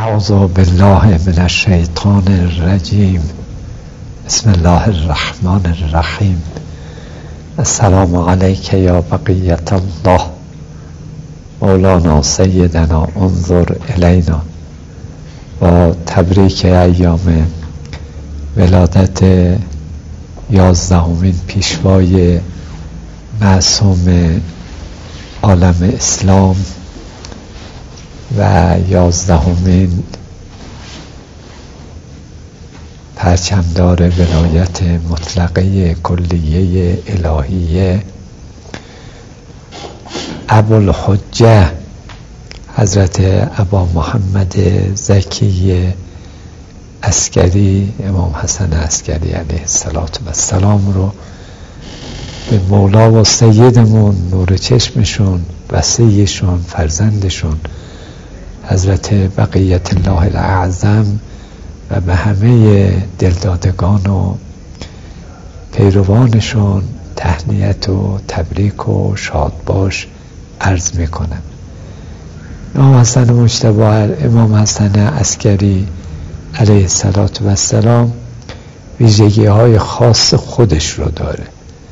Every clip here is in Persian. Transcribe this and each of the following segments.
اعوذ بالله من الشیطان الرجیم. بسم الله الرحمن الرحیم. السلام علیک یا بقیت الله مولانا سیدنا انظر الینا. با تبریک ایام ولادت 11مین پیشوای معصوم عالم اسلام و 11مین پرچمدار ولایت مطلقه کلیه الهیه ابوالحجه حضرت ابا محمد زکی عسکری، امام حسن عسکری علیه السلام رو به مولا و سیدمون نور چشمشون، وصیشون، فرزندشون حضرت بقیت الله الاعظم و به همه دلدادگان و پیروانشون تهنیت و تبریک و شادباش عرض میکنم. امام حسن مجتبی امام حسن عسکری علیه السلام ویژگی های خاص خودش رو داره.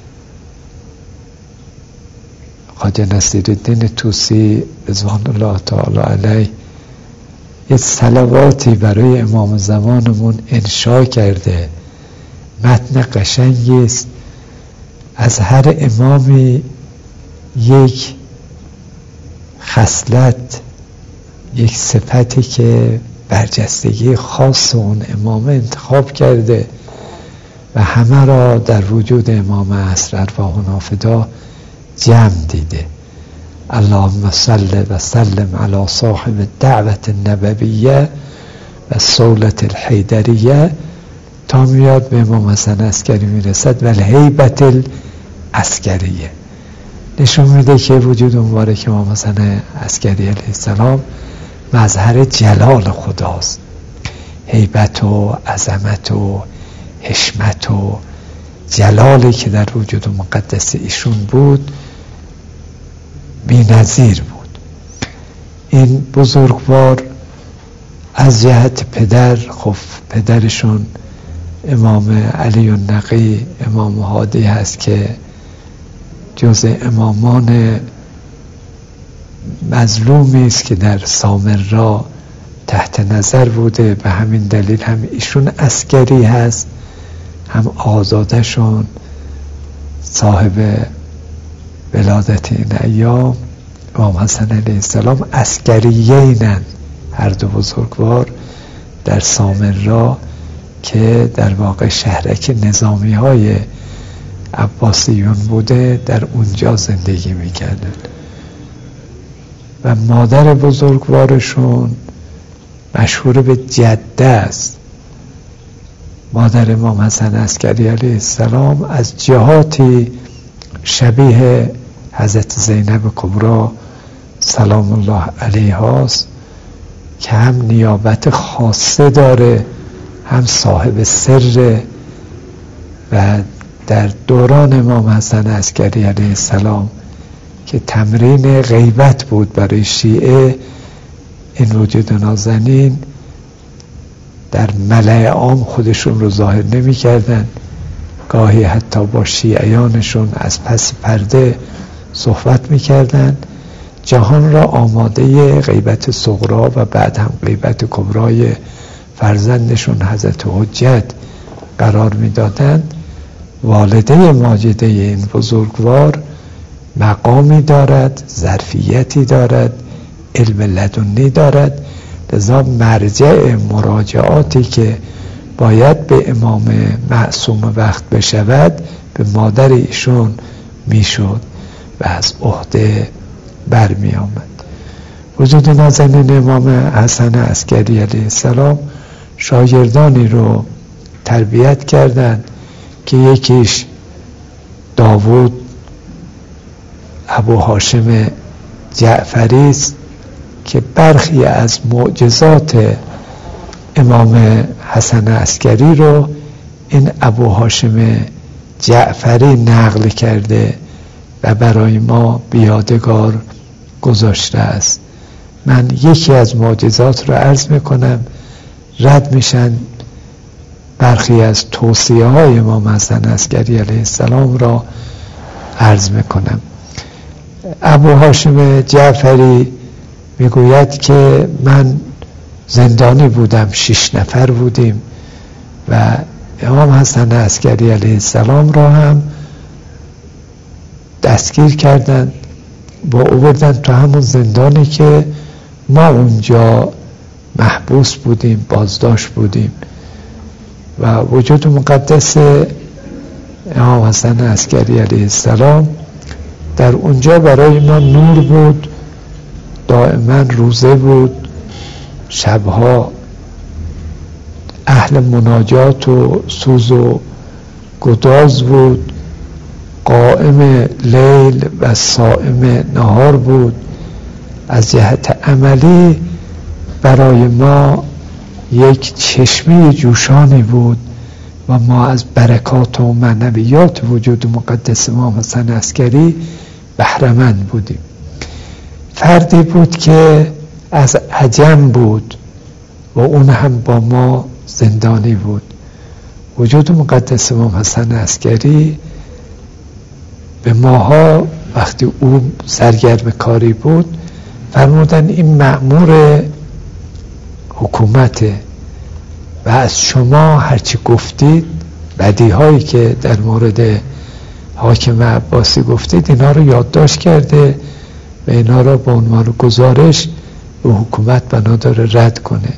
خواجه نصیرالدین طوسی رضوان الله تعالی علیه یه صلواتی برای امام زمانمون انشا کرده، متن قشنگی است. از هر امامی یک خصلت، یک صفتی که برجستگی خاص اون امام انتخاب کرده و همه را در وجود امام عصر ارواحنا فدا جمع دیده. اللهم صل و سلم علی صاحب الدعوت النبویه و صولت الحیدریه تا میاد به امام حسن عسکری میرسد و الهیبت العسکریه. نشون میده که وجود مبارک امام حسن عسکری علیه السلام مظهر جلال خداست. هیبت و عظمت و حشمت و جلالی که در وجود مقدس ایشون بود بی‌نظیر بود. این بزرگوار از جهت پدر، خب پدرشون امام علی النقی امام هادی هست که جز امامان مظلومی است که در سامرا تحت نظر بوده. به همین دلیل هم ایشون عسکری هست، هم آزادشون صاحب ولادت این ایام امام حسن علیه السلام عسکریینن، هر دو بزرگوار در سامرا که در واقع شهرک نظامی های عباسیون بوده در اونجا زندگی میکردن. و مادر بزرگوارشون مشهور به جده است. مادر امام حسن عسکری علیه السلام از جهاتی شبیه حضرت زینب کبری سلام الله علیها است که هم نیابت خاصه داره، هم صاحب سر. و در دوران امام حسن عسکری علیه السلام که تمرین غیبت بود برای شیعه، این وجود نازنین در ملأ عام خودشون رو ظاهر نمی کردن، گاهی حتی با شیعیانشون از پس پرده صحبت می کردن. جهان را آماده غیبت صغرا و بعد هم غیبت کبرای فرزندشون حضرت حجت قرار می دادن. والده ماجده این بزرگوار مقامی دارد، ظرفیتی دارد، علم لدنی دارد، لذا مرجع مراجعاتی که باید به امام معصوم وقت بشود به مادر ایشون میشد و از عهده برمی آمد. وجود نازنین امام حسن عسکری علیه السلام شاگردانی رو تربیت کردند که یکیش داوود ابو هاشم جعفری است که برخی از معجزات امام حسن عسکری رو این ابو هاشم جعفری نقل کرده و برای ما بیادگار گذاشته است. من یکی از معجزات رو عرض میکنم، رد میشن برخی از توصیه های امام حسن عسکری علیه السلام را عرض میکنم. ابو هاشم جعفری میگوید که من زندانی بودم، 6 نفر بودیم و امام حسن عسکری علیه السلام را هم دستگیر کردند، با آوردن تو همون زندانی که ما اونجا محبوس بودیم، بازداشت بودیم و وجود مقدس امام حسن عسکری علیه السلام در اونجا برای ما نور بود، دائما روزه بود، شبها اهل مناجات و سوز و گداز بود، قائم لیل و صائم نهار بود. از جهت عملی برای ما یک چشمه جوشانی بود و ما از برکات و معنویات وجود مقدس امام حسن عسکری بهره‌مند بودیم. فردی بود که از عجم بود و اون هم با ما زندانی بود. وجود مقدس امام حسن عسکری به ماها وقتی او سرگرم کاری بود فرمودن این مأمور حکومته و از شما هرچی گفتید، بدیهایی که در مورد حاکم عباسی گفتید، اینا رو یادداشت کرده و اینا رو به عنوان گزارش به حکومت بنا داره رد کنه.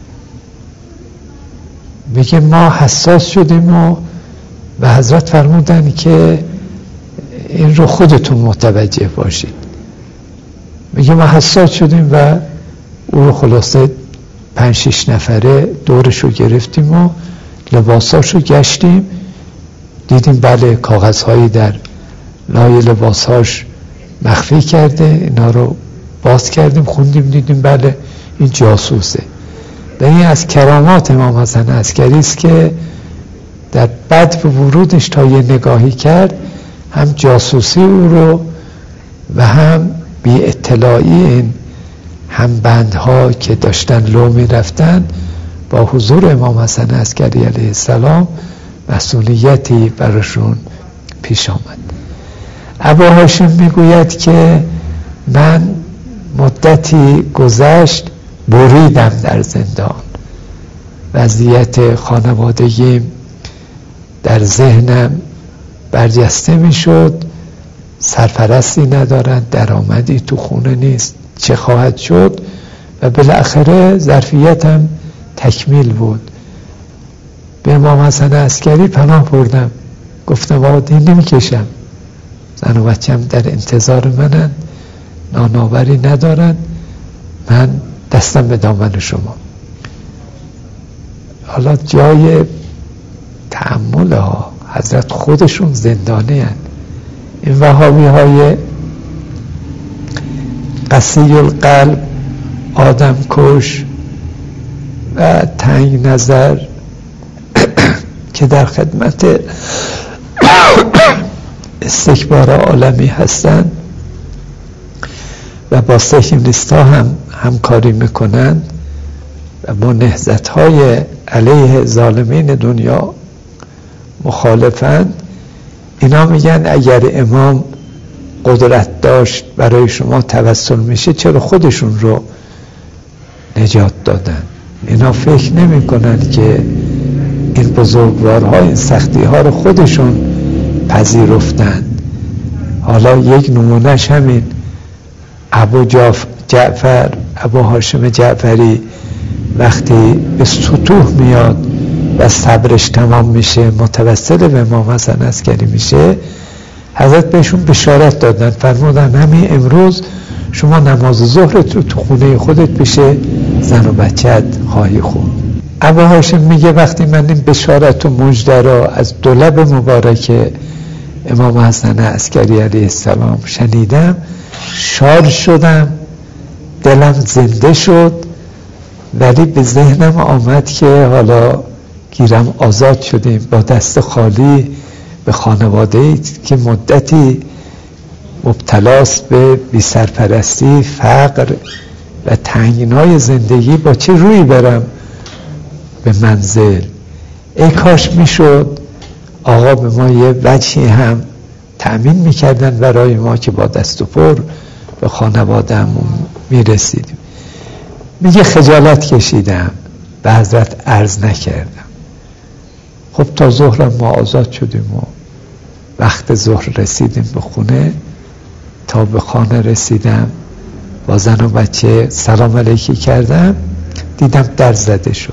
میگه ما حساس شدیم و حضرت فرمودن که این رو خودتون متوجه باشید. میگه ما حساس شدیم و او رو خلاصه 5-6 نفره دورش رو گرفتیم و لباساش رو گشتیم، دیدیم بله کاغذهایی در لای لباساش مخفی کرده، اینا رو باز کردیم، خوندیم، دیدیم بله این جاسوسه. و این از کرامات امام حسن عسکری است که در بدو ورودش تا یه نگاهی کرد، هم جاسوسی او رو و هم بی اطلاعی این هم بندها که داشتن لو می رفتن با حضور امام حسن عسکری علیه السلام مسئولیتی براشون پیش آمد. ابو هاشم میگوید که من مدتی گذشت بریدم در زندان، وضعیت خانوادگیم در ذهنم برجسته میشد، سرپرستی ندارن، درآمدی تو خونه نیست، چه خواهد شد؟ و بالاخره ظرفیتم تکمیل بود. به امام حسن عسکری پناه بردم، گفتم آقا دین نمیکشم، زن و بچه‌م در انتظار منن، نانآوری ندارن، من دستم به دامن شما. حالا جای تأمل ها، حضرت خودشون زندانی هن. این وهابی های قسی القلب، آدم کش و تنگ نظر که در خدمت استکبار عالمی هستند و با صهیونیست‌ها هم همکاری میکنن و با نهضت‌های علیه ظالمین دنیا مخالفن، اینا میگن اگر امام قدرت داشت برای شما توسل میشه، چرا خودشون رو نجات دادن؟ اینا فکر نمی کنن که این بزرگوارها این سختی ها رو خودشون پذیرفتن. حالا یک نمونهش همین ابو هاشم جعفری وقتی به سطوح میاد و صبرش تمام میشه، متوسل به امام حسن عسکری میشه، حضرت بهشون بشارت دادن، فرمودن همین امروز شما نماز ظهرت رو تو خونه خودت بشه زن و بچت خواهی خوند. ابو هاشم میگه وقتی من این بشارت و مژده را از دو لب مبارک امام حسن عسکری علیه السلام شنیدم، شاد شدم، دلم زنده شد، ولی به ذهنم آمد که حالا گیرم آزاد شدیم با دست خالی به خانواده‌ای که مدتی مبتلاست به بی سرپرستی، فقر، و تنگنای زندگی با چه روی برم به منزل. ای کاش میشد آقا به ما یه وجهی هم تأمین میکردن برای ما که با دست و پر به خانواده‌مون میرسیدیم. میگه خجالت کشیدم به حضرت عرض نکردم. خب تا ظهرم ما آزاد شدیم و وقت ظهر رسیدیم به خونه. تا به خانه رسیدم با زن و بچه سلام علیکی کردم، دیدم در زده شد.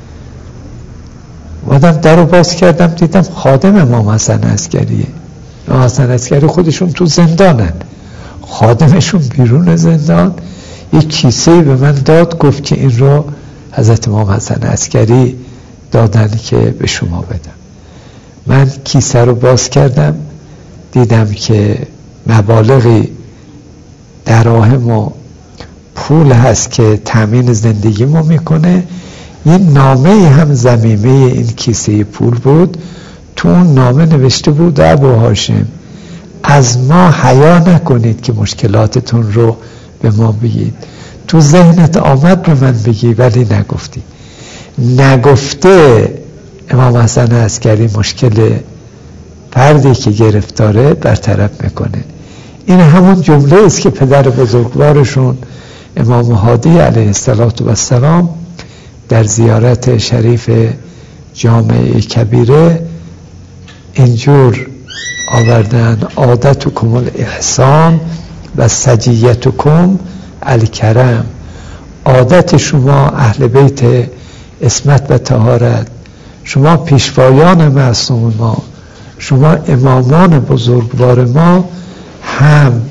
اومدم در رو باز کردم، دیدم خادم امام حسن عسکریه. امام حسن عسکری خودشون تو زندانن، خادمشون بیرون زندان یک کیسه به من داد، گفت که این رو حضرت امام حسن عسکری دادن که به شما بدم. من کیسه رو باز کردم، دیدم که مبالغی دراهم و پول هست که تامین زندگیمو میکنه. یه نامه هم ضمیمه این کیسه پول بود. تو اون نامه نوشته بود ابو هاشم از ما حیا نکنید که مشکلاتتون رو به ما بگید. تو ذهنت آمد به من بگی ولی نگفتی. نگفته امام حسن عسکری مشکل فردی که گرفتاره برطرف میکنه. این همون جمله است که پدر بزرگوارشون امام هادی علیه السلام در زیارت شریف جامع کبیره اینجور آوردن: عادتکم الاحسان و سجیتکم الکرم. عادت شما اهل بیت عصمت و طهارت، شما پیشوایان معصوم ما، شما امامان بزرگوار ما، هم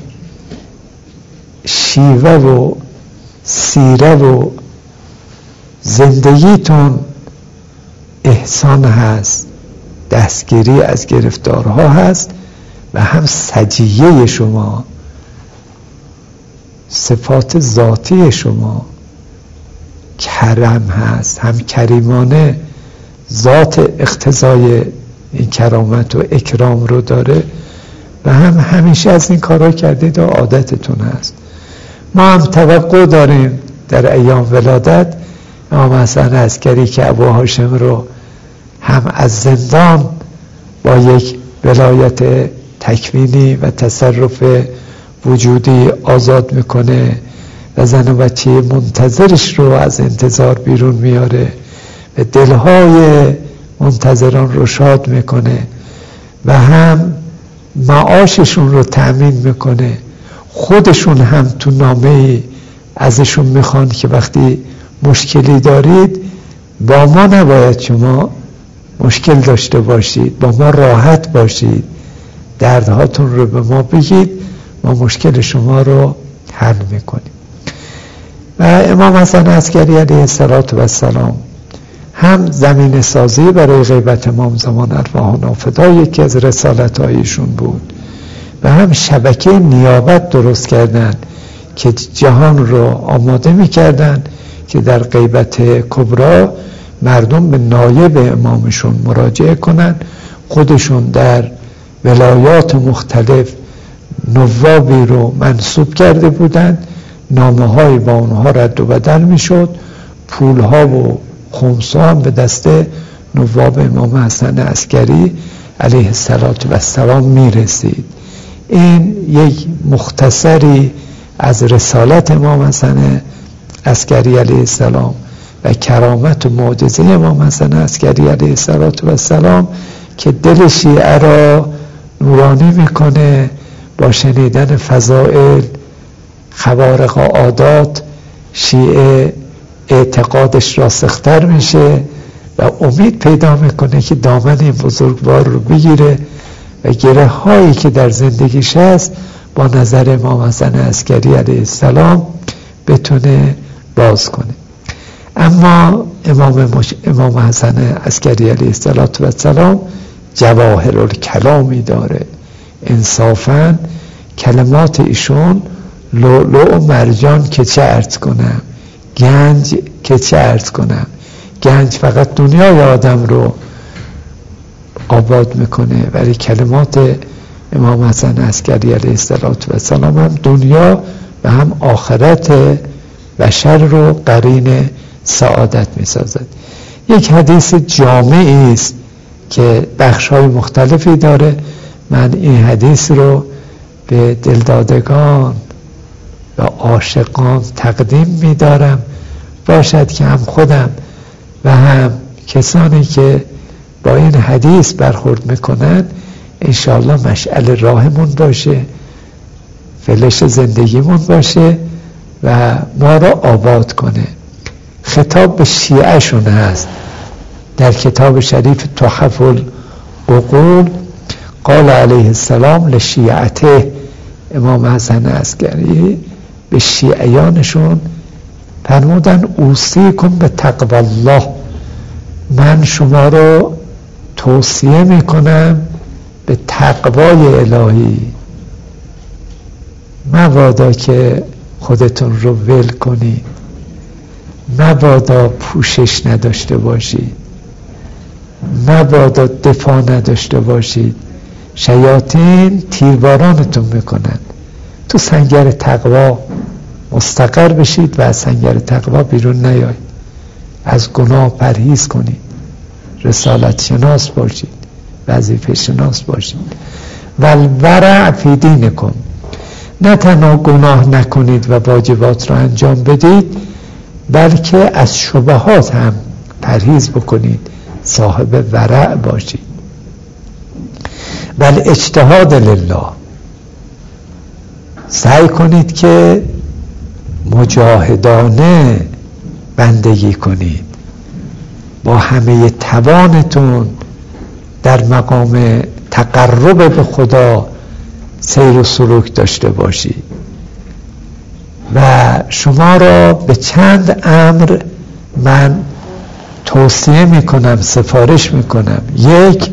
شیوه و سیره و زندگیتون احسان هست، دستگیری از گرفتارها هست، و هم سجیه شما، صفات ذاتی شما کرم هست، هم کریمانه ذات اقتضای این کرامت و اکرام رو داره، و هم همیشه از این کارها کردید و عادتتون هست. ما هم توقع داریم در ایام ولادت امام حسن عسکری که ابو هاشم رو هم از زندان با یک ولایت تکوینی و تصرف وجودی آزاد میکنه و زن و بچه منتظرش رو از انتظار بیرون میاره و دلهای منتظران رو شاد میکنه و هم معاششون رو تأمین میکنه. خودشون هم تو نامه‌ای ازشون میخوان که وقتی مشکلی دارید با ما نباید شما مشکل داشته باشید، با ما راحت باشید، دردهاتون رو به ما بگید، ما مشکل شما رو حل میکنیم. و امام حسن عسکری علیه السلام هم زمین سازی برای غیبت امام زمان ارواحنا فدا یکی از رسالت‌هایشون بود، و هم شبکه نیابت درست کردن که جهان رو آماده میکردن که در غیبت کبرا مردم به نایب امامشون مراجعه کنن. خودشون در ولایات مختلف نوابی رو منصوب کرده بودن، نامه های با اونها رد و بدل میشد، پول ها و خمسا هم به دست نواب امام حسن عسکری علیه السلام میرسید. این یک مختصری از رسالت امام حسن عسکری علیه السلام و کرامت و معجزه امام حسن عسکری علیه السلام که دل شیعه را نورانی میکنه. با شنیدن فضائل خوارق عادات شیعه اعتقادش راسختر میشه و امید پیدا میکنه که دامن این بزرگوار رو بگیره و گره هایی که در زندگیش هست با نظر امام حسن عسکری علیه السلام بتونه باز کنه. اما امام حسن عسکری علیه السلام جواهر الکلامی داره. انصافاً کلمات ایشون لؤلؤ و مرجان که چه عرض کنم، گنج که چه عرض کنم. گنج فقط دنیای آدم رو آباد میکنه، ولی کلمات امام حسن عسکری علیه السلام هم دنیا و هم آخرت بشر رو قرین سعادت میسازد. یک حدیث جامعی است که بخش‌های مختلفی داره. من این حدیث رو به دلدادگان و عاشقان تقدیم می‌دارم، باشد که هم خودم و هم کسانی که با این حدیث برخورد میکنن انشاءالله مشعل راهمون باشه، فلش زندگیمون باشه و ما را آباد کنه. خطاب به شیعه شون هست در کتاب شریف تحف العقول. قال علیه السلام لشیعته، امام حسن عسکری به شیعیانشون فرمودن اوصیکم به تقوی الله، من شما رو توصیه میکنم به تقوای الهی. مبادا که خودتون رو ول کنید، مبادا پوشش نداشته باشید، مبادا دفاع نداشته باشید. شیاطین تیربارانتون میکنن. تو سنگر تقوا مستقر بشید و از سنگر تقوا بیرون نیایید. از گناه پرهیز کنید، رسالت شناس باشید، وظیفه شناس باشید. والورع فی دینکم، نه تنها گناه نکنید و واجبات را انجام بدید، بلکه از شبهات هم پرهیز بکنید، صاحب ورع باشید. بل اجتهاد لله، سعی کنید که مجاهدانه بندگی کنید، با همه توانتون در مقام تقرب به خدا سیر و سلوک داشته باشید. و شما را به چند امر من توصیه میکنم، سفارش میکنم. یک،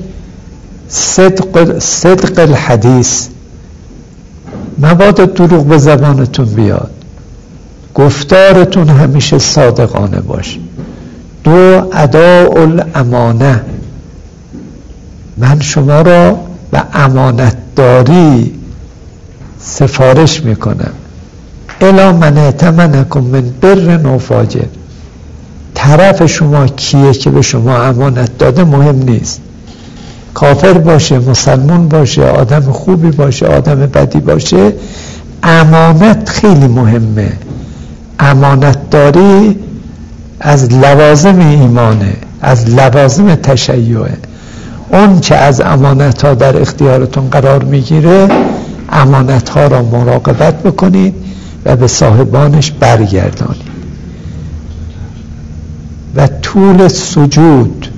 صدق الحدیث، مبادا دروغ به زبانتون بیاد، گفتارتون همیشه صادقانه باشه. دو، اداء الامانه، من شما را به امانتداری سفارش میکنم. الا من ائتمنکم من بر و فاجر، طرف شما کیه که به شما امانت داده مهم نیست، کافر باشه، مسلمان باشه، آدم خوبی باشه، آدم بدی باشه، امانت خیلی مهمه. امانتداری از لوازم ایمانه، از لوازم تشیعه. اون که از امانت ها در اختیارتون قرار میگیره، امانت ها را مراقبت بکنید و به صاحبانش برگردانید. و طول سجود،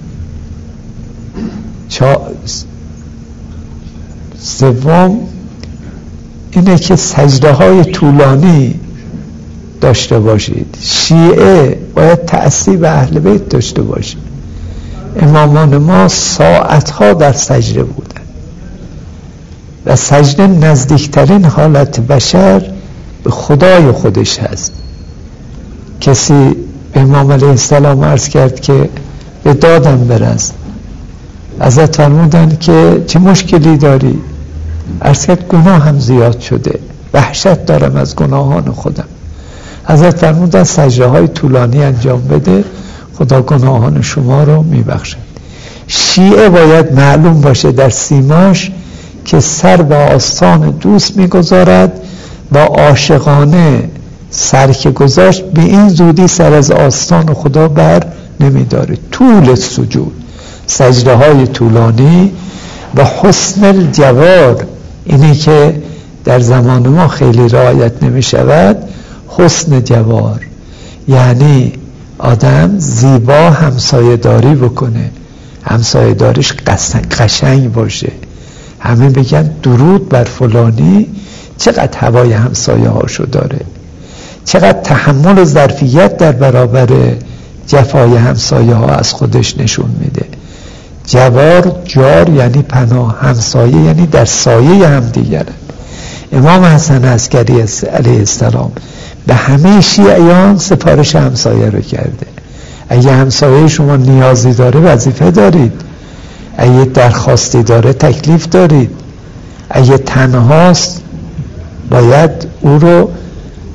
سوم اینه که سجده های طولانی داشته باشید. شیعه باید تأثیر به اهل بیت داشته باشید. امامان ما ساعتها در سجده بودن و سجده نزدیکترین حالت بشر به خدای خودش هست. کسی به امام علیه السلام عرض کرد که به دادم برس. حضرت فرمودن که چه مشکلی داری؟ عرض کرد گناه هم زیاد شده، وحشت دارم از گناهان خودم. حضرت فرمودن سجده های طولانی انجام بده، خدا گناهان شما رو میبخشد. شیعه باید معلوم باشه در سیماش که سر به آستان دوست میگذارد و عاشقانه سر که گذاشت به این زودی سر از آستان خدا بر نمیداره. طول سجود، سجده های طولانی و حسن الجوار، اینی که در زمان ما خیلی رعایت نمی شود. حسن جوار یعنی آدم زیبا همسایه داری بکنه، همسایه داریش قشنگ باشه، همه بگن درود بر فلانی، چقدر هوای همسایه هاشو داره، چقدر تحمل و ظرفیت در برابر جفای همسایه ها از خودش نشون میده. جوار، جار یعنی پناه، همسایه یعنی در سایه هم دیگرن. امام حسن عسکری علیه السلام به همه شیعیان سفارش همسایه رو کرده. اگه همسایه شما نیازی داره وظیفه دارید، اگه درخواستی داره تکلیف دارید، اگه تنهاست باید او رو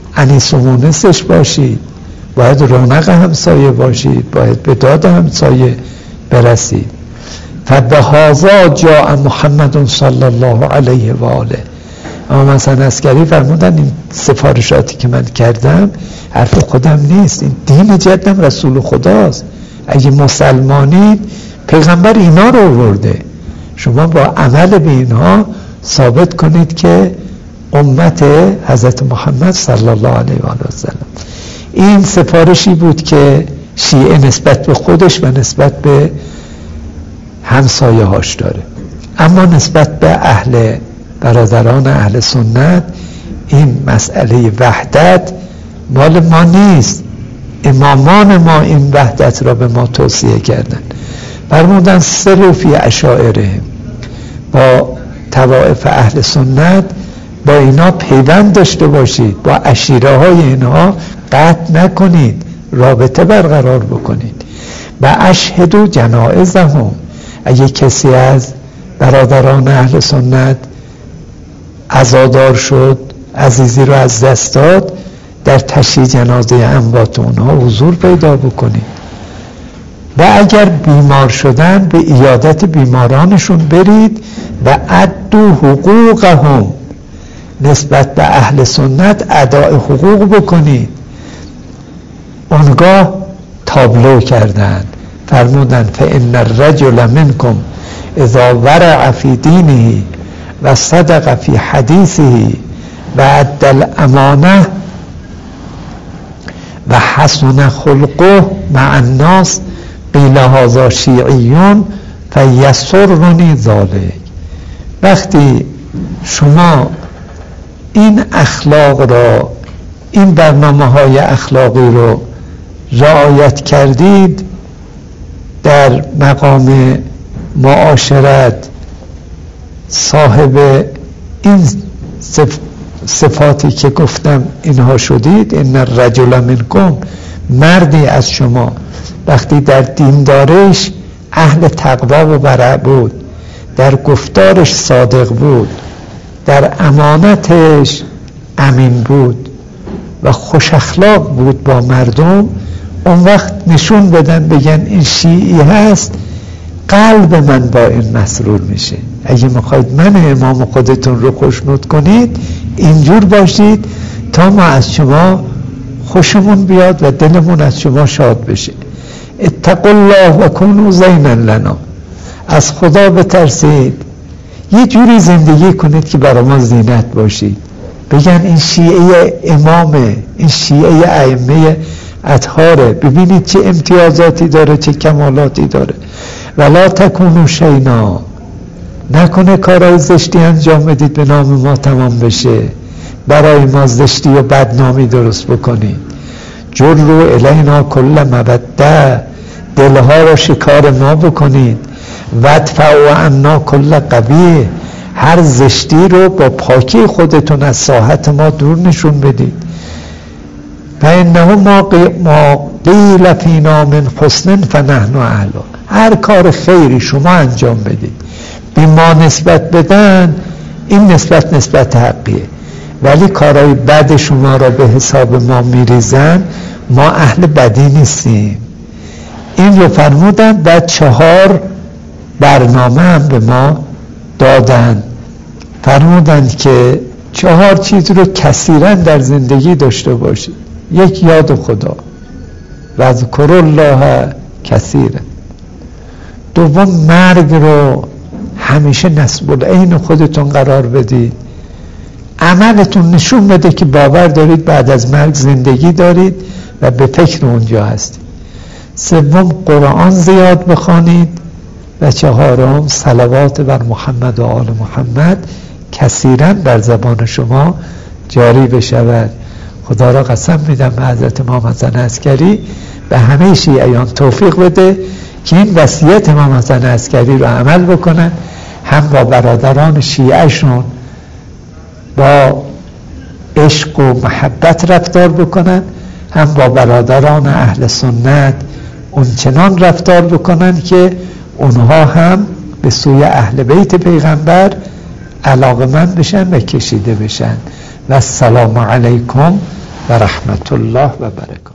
انیس و مونسش باشید، باید رونق همسایه باشید، باید به داد همسایه برسید. فبهذا جاء محمد صلی الله علیه و آله. اما مثلا عسکری فرمودن این سفارشاتی که من کردم حرف خودم نیست، این دین جدم رسول خداست. اگه مسلمانید پیغمبر اینا رو آورده، شما با عمل به اینها ثابت کنید که امت حضرت محمد صلی الله علیه و آله و سلم. این سفارشی بود که شیعه نسبت به خودش و نسبت به همسایه هاش داره. اما نسبت به برادران اهل سنت این مسئله وحدت مال ما نیست. امامان ما این وحدت را به ما توصیه کردن، فرمودن صلوا فی اشاعرهم، با طوائف اهل سنت با اینا پیوند داشته باشید، با عشیره های اینها قطع نکنید، رابطه برقرار بکنید. و اشهدوا جنائزهم، اگه کسی از برادران اهل سنت عزادار شد، عزیزی رو از دست داد، در تشییع جنازه اموات اونها حضور پیدا بکنید. و اگر بیمار شدن به عیادت بیمارانشون برید. و ادوا حقوقهم، نسبت به اهل سنت اداء حقوق بکنید. اونگاه تابلو کردن، فرمودن فان الرجل منکم اذا ورع فی دینه و صدق فی حدیثه و ادى الامانه و حسن خلقه مع الناس قیل هذا شیعیون فیسرنی ذلک. وقتی شما این اخلاق را، این برنامه های اخلاقی رو رعایت کردید در مقام معاشرت، صاحب این صفاتی که گفتم اینها شدید، ان الرجل منکم، مردی از شما وقتی در دیندارش اهل تقوا و ورع بود، در گفتارش صادق بود، در امانتش امین بود و خوش اخلاق بود با مردم، اون وقت نشون بدن بگن این شیعی هست، قلب من با این مسرور میشه. اگه میخواید من امام خودتون رو خوشنود کنید اینجور باشید تا ما از شما خوشمون بیاد و دلمون از شما شاد بشه. اتقوا الله و کنوا زینا لنا، از خدا بترسید، یه جوری زندگی کنید که برای ما زینت باشید. بگن این شیعه امامه، این شیعه ائمه اطهاره، ببینید چه امتیازاتی داره، چه کمالاتی داره. ولا تکونوا شینا، نکنه کارهای زشتی انجام بدید به نام ما تمام بشه، برای ما زشتی و بدنامی درست بکنید. جروا الینا کل مودة، دلها را شکار ما بکنید. وادفعوا عنا کل قبیح، هر زشتی رو با پاکی خودتون از ساحت ما دور نشون بدید. فانه ما قیل فینا من حسن فنحن اهله، هر کار خیری شما انجام بدید به ما نسبت بدن، این نسبت حقیه، ولی کارهای بد شما را به حساب ما میریزن، ما اهل بدی نیستیم. این رو فرمودن. بعد 4 برنامه هم به ما دادن، فرمودن که 4 چیز رو کثیرا در زندگی داشته باشید. 1 یاد خدا، و اذکروا الله کثیرا. 2 مرگ رو همیشه نسب العین خودتون قرار بدید، عملتون نشون بده که باور دارید بعد از مرگ زندگی دارید و به فکر اونجا هستید. 3 قرآن زیاد بخوانید و 4 صلوات بر محمد و آل محمد کثیرا بر زبان شما جاری بشود. خدا را قسم میدم به حضرت امام حسن عسکری به همه شیعیان توفیق بده که این وصیت امام حسن عسکری رو عمل بکنن، هم با برادران شیعهشون با عشق و محبت رفتار بکنن، هم با برادران اهل سنت اونچنان رفتار بکنن که اونها هم به سوی اهل بیت پیغمبر علاقمند بشن و کشیده بشن. و السلام علیکم و رحمت الله و برکاته.